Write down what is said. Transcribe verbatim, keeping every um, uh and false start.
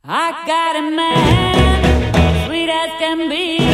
I got a man, sweet as can be.